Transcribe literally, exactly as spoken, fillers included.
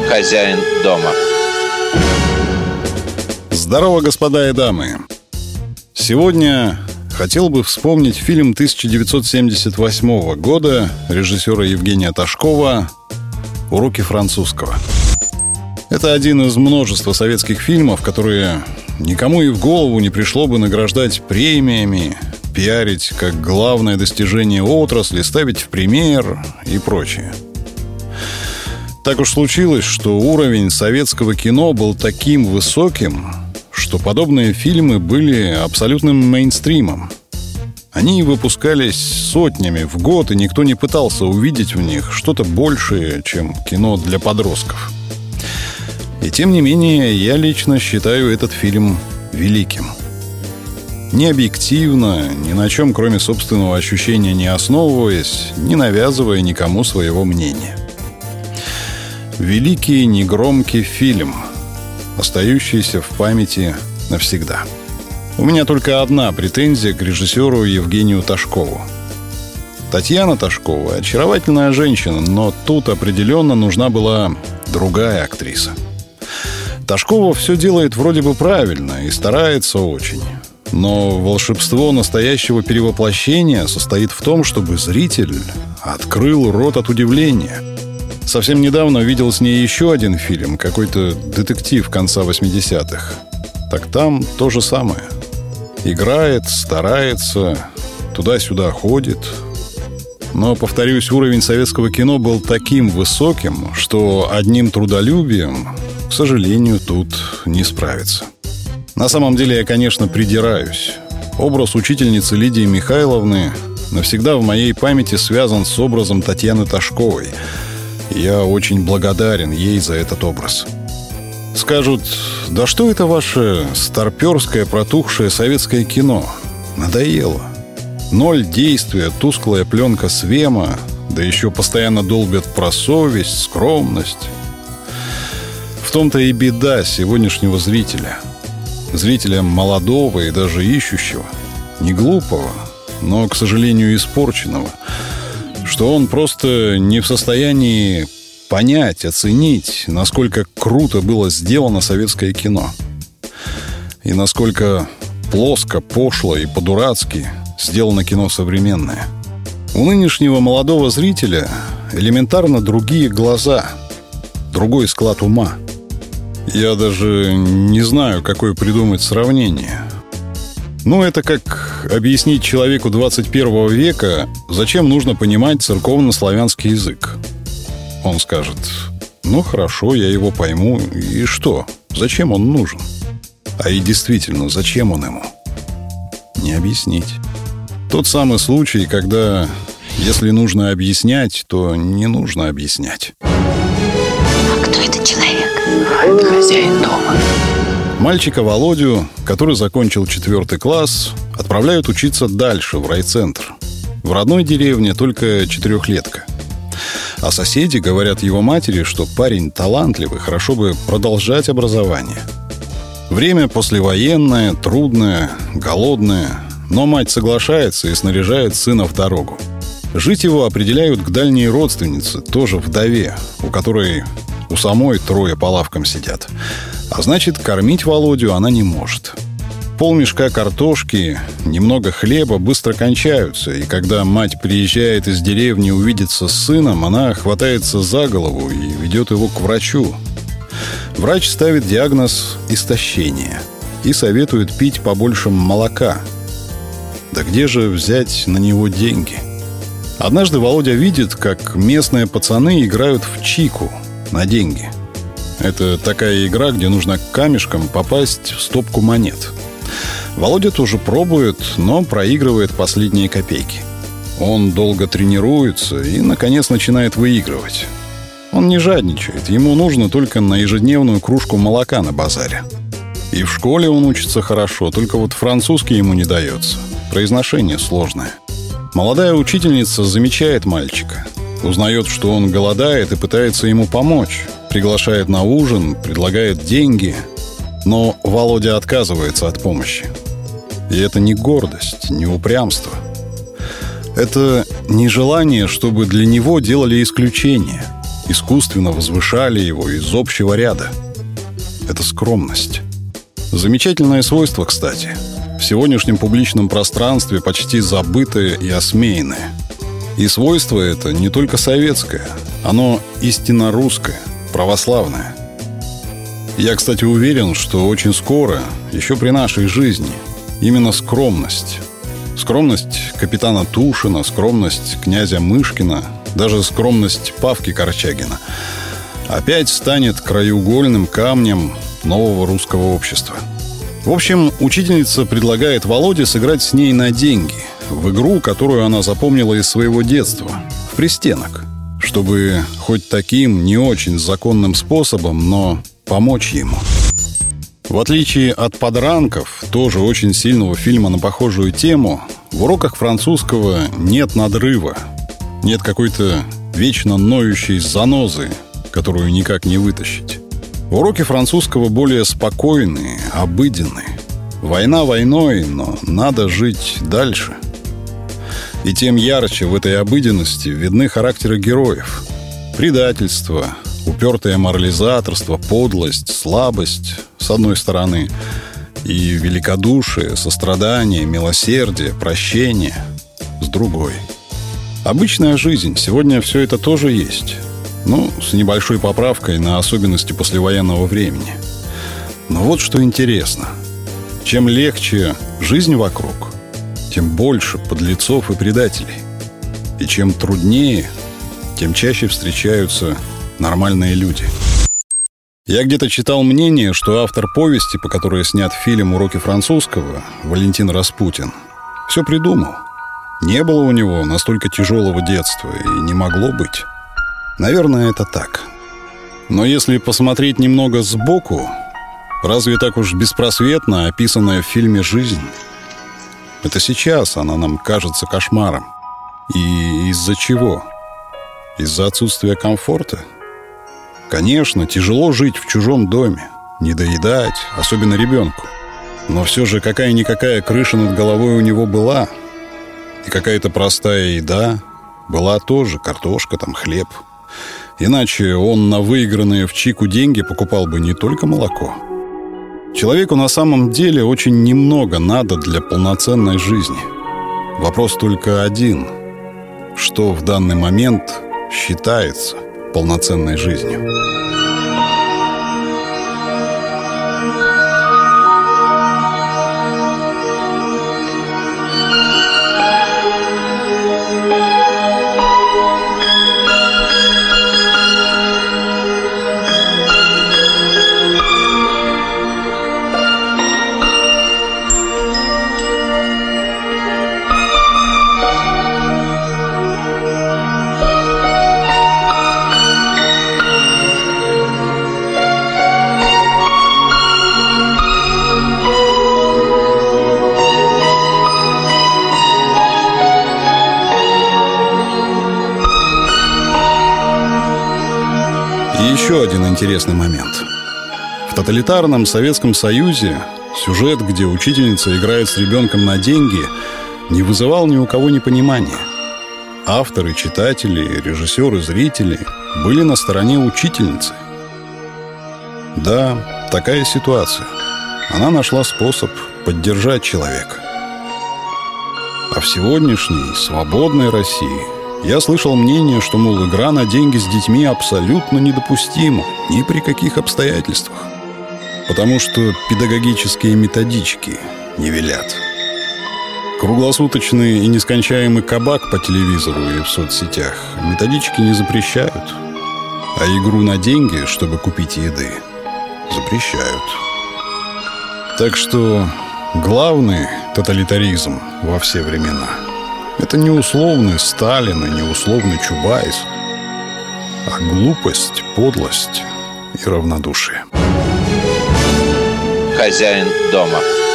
хозяин дома. Здорово, господа и дамы. Сегодня хотел бы вспомнить фильм тысяча девятьсот семьдесят восьмого года режиссера Евгения Ташкова «Уроки французского». Это один из множества советских фильмов, которые никому и в голову не пришло бы награждать премиями, пиарить как главное достижение отрасли, ставить в пример и прочее. Так уж случилось, что уровень советского кино был таким высоким, что подобные фильмы были абсолютным мейнстримом. Они выпускались сотнями в год, и никто не пытался увидеть в них что-то большее, чем кино для подростков. И тем не менее, я лично считаю этот фильм великим. Не объективно, ни на чем, кроме собственного ощущения, не основываясь, не навязывая никому своего мнения. Великий негромкий фильм, остающийся в памяти навсегда. У меня только одна претензия к режиссеру Евгению Ташкову. Татьяна Ташкова – очаровательная женщина, но тут определенно нужна была другая актриса. Ташкова все делает вроде бы правильно и старается очень. Но волшебство настоящего перевоплощения состоит в том, чтобы зритель открыл рот от удивления. Совсем недавно видел с ней еще один фильм, какой-то детектив конца восьмидесятых. Так там то же самое. Играет, старается, туда-сюда ходит. Но, повторюсь, уровень советского кино был таким высоким, что одним трудолюбием, к сожалению, тут не справиться. На самом деле я, конечно, придираюсь. Образ учительницы Лидии Михайловны навсегда в моей памяти связан с образом Татьяны Ташковой. Я очень благодарен ей за этот образ. Скажут, да что это ваше старперское протухшее советское кино? Надоело. Ноль действия, тусклая пленка Свема, да еще постоянно долбят про совесть, скромность. В том-то и беда сегодняшнего зрителя. Зрителя молодого и даже ищущего, не глупого, но, к сожалению, испорченного, что он просто не в состоянии понять, оценить, насколько круто было сделано советское кино и насколько плоско, пошло и по-дурацки сделано кино современное. У нынешнего молодого зрителя элементарно другие глаза, другой склад ума. Я даже не знаю, какое придумать сравнение. Ну, это как объяснить человеку двадцать первого века, зачем нужно понимать церковно-славянский язык. Он скажет, ну хорошо, я его пойму, и что? Зачем он нужен? А и действительно, зачем он ему? Не объяснить. Тот самый случай, когда, если нужно объяснять, то не нужно объяснять. А кто этот человек? Это хозяин дома. Мальчика Володю, который закончил четвертый класс, отправляют учиться дальше, в райцентр. В родной деревне только четырехлетка. А соседи говорят его матери, что парень талантливый, хорошо бы продолжать образование. Время послевоенное, трудное, голодное, но мать соглашается и снаряжает сына в дорогу. Жить его определяют к дальней родственнице, тоже вдове, у которой у самой трое по лавкам сидят. А значит, кормить Володю она не может. Полмешка картошки, немного хлеба быстро кончаются, и когда мать приезжает из деревни увидеться с сыном, она хватается за голову и ведет его к врачу. Врач ставит диагноз «истощение» и советует пить побольше молока. Да где же взять на него деньги? Однажды Володя видит, как местные пацаны играют в чику на деньги. Это такая игра, где нужно камешком попасть в стопку монет. Володя тоже пробует, но проигрывает последние копейки. Он долго тренируется и, наконец, начинает выигрывать. Он не жадничает, ему нужно только на ежедневную кружку молока на базаре. И в школе он учится хорошо, только вот французский ему не дается. Произношение сложное. Молодая учительница замечает мальчика. Узнает, что он голодает, и пытается ему помочь. Приглашает на ужин, предлагает деньги. Но Володя отказывается от помощи. И это не гордость, не упрямство. Это нежелание, чтобы для него делали исключение. искусственно возвышали его из общего ряда. Это скромность. Замечательное свойство, кстати. В сегодняшнем публичном пространстве почти забытое и осмеянное. И свойство это не только советское, оно истинно русское, православное. Я, кстати, уверен, что очень скоро, еще при нашей жизни, именно скромность, скромность капитана Тушина, скромность князя Мышкина, даже скромность Павки Корчагина опять станет краеугольным камнем нового русского общества. В общем, учительница предлагает Володе сыграть с ней на деньги в игру, которую она запомнила из своего детства, в пристенок, чтобы хоть таким не очень законным способом, но помочь ему. В отличие от «Подранков», тоже очень сильного фильма на похожую тему, в уроках французского нет надрыва, нет какой-то вечно ноющей занозы, которую никак не вытащить. Уроки французского более спокойные, обыденные. Война войной, но надо жить дальше. И тем ярче в этой обыденности видны характеры героев. Предательство, упертое морализаторство, подлость, слабость, с одной стороны, и великодушие, сострадание, милосердие, прощение, с другой. Обычная жизнь, сегодня все это тоже есть. Ну, с небольшой поправкой на особенности послевоенного времени. Но вот что интересно. Чем легче жизнь вокруг, тем больше подлецов и предателей. И чем труднее, тем чаще встречаются нормальные люди. Я где-то читал мнение, что автор повести, по которой снят фильм «Уроки французского», Валентин Распутин, все придумал. Не было у него настолько тяжелого детства, и не могло быть. Наверное, это так. Но если посмотреть немного сбоку, разве так уж беспросветно описанная в фильме жизнь? Это сейчас она нам кажется кошмаром. И из-за чего? Из-за отсутствия комфорта? Конечно, тяжело жить в чужом доме, не доедать, особенно ребенку. Но все же какая-никакая крыша над головой у него была. И какая-то простая еда была тоже, картошка, там, хлеб. Иначе он на выигранные в чику деньги покупал бы не только молоко. Человеку на самом деле очень немного надо для полноценной жизни. Вопрос только один. Что в данный момент считается полноценной жизнью? Еще один интересный момент. В тоталитарном Советском Союзе сюжет, где учительница играет с ребенком на деньги, не вызывал ни у кого непонимания. Авторы, читатели, режиссеры, зрители были на стороне учительницы. Да, такая ситуация. Она нашла способ поддержать человека. А в сегодняшней свободной России я слышал мнение, что, мол, игра на деньги с детьми абсолютно недопустима ни при каких обстоятельствах, потому что педагогические методички не велят. Круглосуточный и нескончаемый кабак по телевизору и в соцсетях методички не запрещают, а игру на деньги, чтобы купить еды, запрещают. Так что главный тоталитаризм во все времена — это не условный Сталин и не условный Чубайс, а глупость, подлость и равнодушие. Хозяин дома.